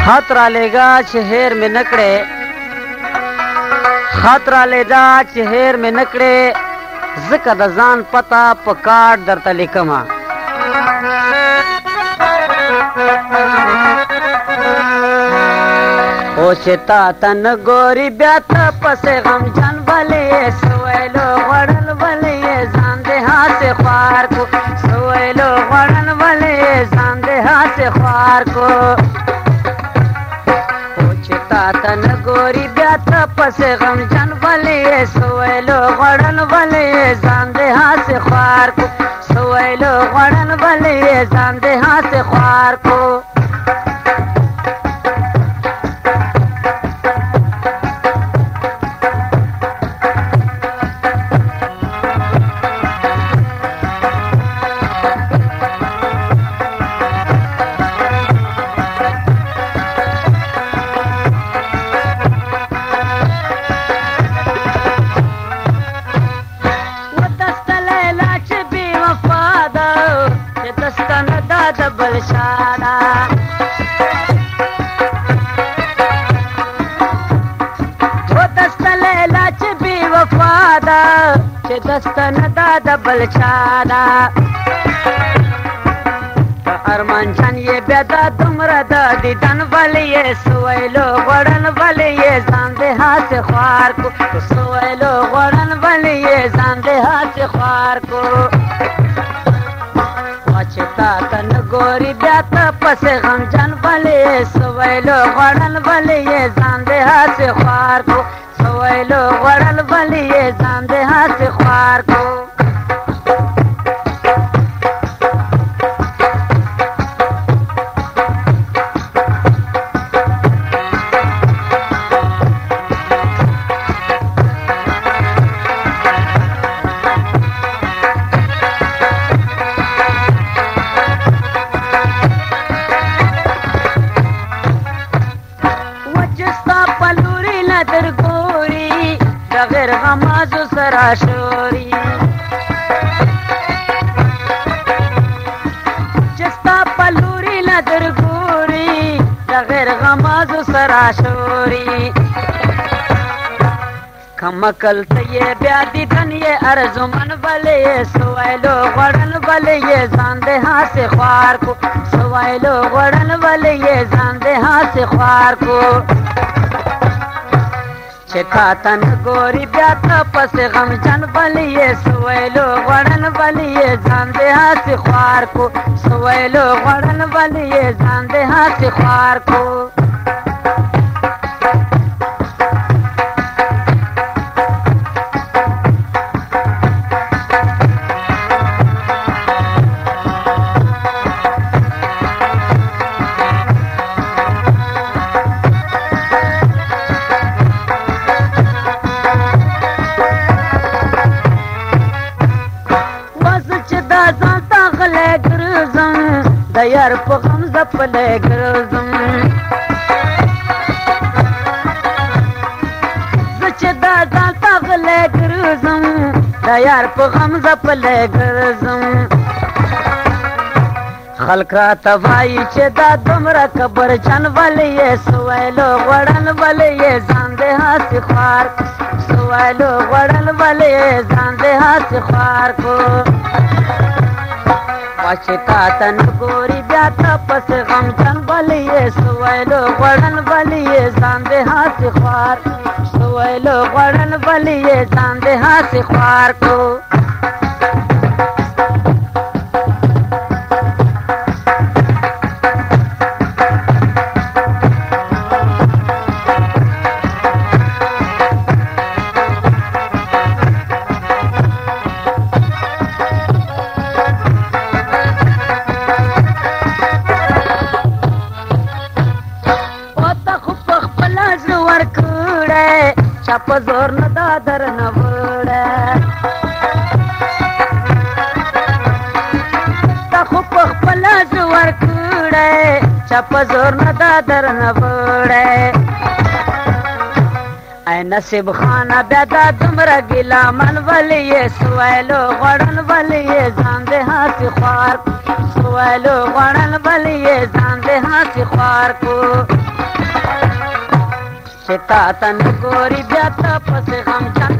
خط را لېږه چې هېر مې نه کړې خط را لېږه چې هېر مې نه کړې ځکه د ځان پته په کارډ درته لیکمه اوس چې تا ته نه ګوري بیا ته پسې غمجن ولې څه ویلو غوړل ولې ځان دې هسې خوار کو څه ویلو غوړل ولې ځان دې هسې خوار کو اوس چې تا ته نه ګوري بیا ته پسې غمجن ولې څه ویلو غوړل ولې ځان دې هسې خوار کو څه ویلو غوړل ولې ځان دې هسې خوار کو چې دستن دا د بل چادا ارمان جان یې بیا دا دومره د دیدن ولې یې سویلو غوړن ولې یې ځان دې هسې خوار کو سویلو غوړن ولې یې ځان دې هسې خوار کو چې تا ته نه ګوري بیا ته پسې غمجن ولې سویلو غوړن ولې یې ځان دې هسې خوار کو سویلو غوړل ولې یې ځان دې هسې خوار کو غیر غمازو سراشوری جستا پلوری ندر گوری غیر غمازو سراشوری کمکل تیه بیا دیدن یه ارزمن بلی سویلو غړن بلی یه ځان دې هسې خوار کو سویلو غړن بلی یه ځان دې هسې خوار کو چې تا ته نه ګوري بیا ته پسې غمجن بلې یې سویلو غوړن بلې یې ځان دې هسې خوار کو سویلو غوړن بلې یې ځان دې هسې خوار کو د یار په غم زپلې ګرځم زه چې دا ځان ته غلې ګرځم د یار په غم زپلې ګرځم خلک راته وایي چې دا دومره کبرجن ولې یې سویلو غوړن ولې یې ځان دې هسې خوار سویلو غوړن ولې یې ځان دې هسې خوار کو چې تا ته نه ګوري بیا ته پسې غمجن بلې یې سویلو غوړن بلې یې ځان دې هسې خوار سویلو غوړن بلې یې ځان دې هسې خوار کو په زور نه دا در نه وړه تا خو په خپل زور کړه چا په زور نه دا در نه وړه اے نصیب خانه بیا دا دومره ګیله من ولې یې سویلو غوړن ولې یې ځان دې هسې خوار سویلو غوړن ولې یې ځان دې هسې خوار کو چې تا ته نه ګوري بیا ته پسې غمجن